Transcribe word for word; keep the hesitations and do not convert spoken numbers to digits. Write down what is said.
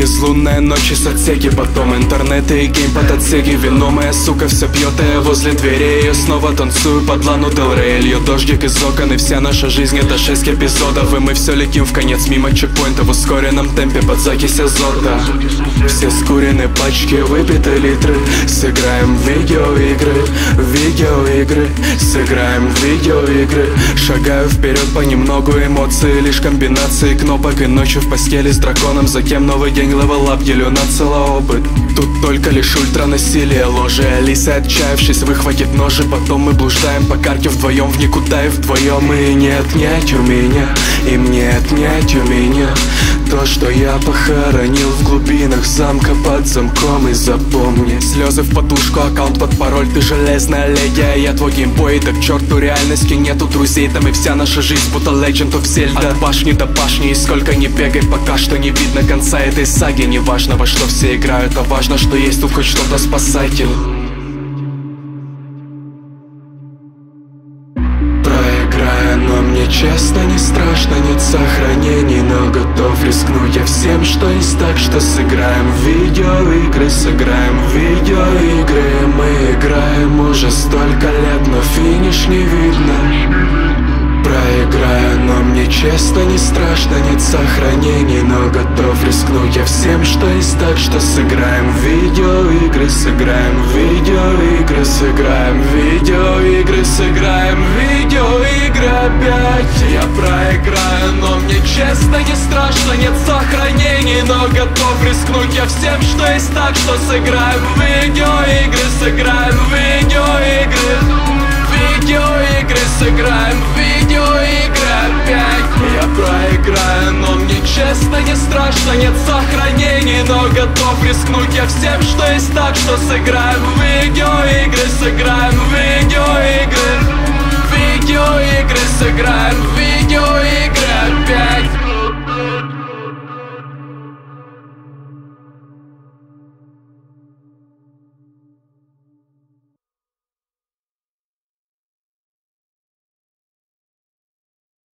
Безлунная ночь и соцсеки, потом интернеты и геймпад отсеки. Вино моя сука все пьет, и я возле двери ее снова танцую под Лану Дель Рей. Льет дождик из окон, и вся наша жизнь это шесть эпизодов. И мы все летим в конец мимо чекпоинта в ускоренном темпе под закись азота. Все скурены пачки, выпиты литры. Сыграем в видеоигры, видеоигры. Сыграем в видеоигры. Шагаю вперед понемногу, эмоции лишь комбинации кнопок. И ночью в постели с драконом, затем новый день левел ап, делю на целоопыт. Тут только лишь ультранасилие, ложи. Алиса, отчаявшись, выхватит ножи. Потом мы блуждаем по карте вдвоем в никуда и вдвоем. И не отнять у меня, и мне отнять у меня то, что я похоронил в глубинах замка под замком. И запомни, слезы в подушку, аккаунт под пароль. Ты железная леди, а я твой геймбой. Да к черту реальности, нету друзей. Там и вся наша жизнь будто Legend of Zelda. От башни до башни, и сколько ни бегай, пока что не видно конца этой саги. Не важно, во что все играют, а важно, что есть тут хоть что-то спасательное. Но мне честно не страшно, нет сохранений, но готов рискнуть я всем, что есть. Так что сыграем в видеоигры, сыграем в видеоигры. Мы играем уже столько лет, но финиш не видно. Проиграю, но мне честно не страшно, нет сохранений, но готов рискнуть я всем, что есть. Так что сыграем в видеоигры, сыграем в видеоигры. Сыграем в видеоигры, сыграем в видеоигры опять. Я проиграю, но мне честно не страшно, нет сохранений, но готов рискнуть я всем, что есть. Так что сыграем в видеоигры, сыграем в видеоигры. Видеоигры, сыграем в видеоигры опять. Я проиграю, но мне честно не страшно, нет сохранений, но готов рискнуть я всем, что есть. Так что сыграем в видеоигры, сыграем в видеоигры. Видеоигры, сыграем в видеоигры.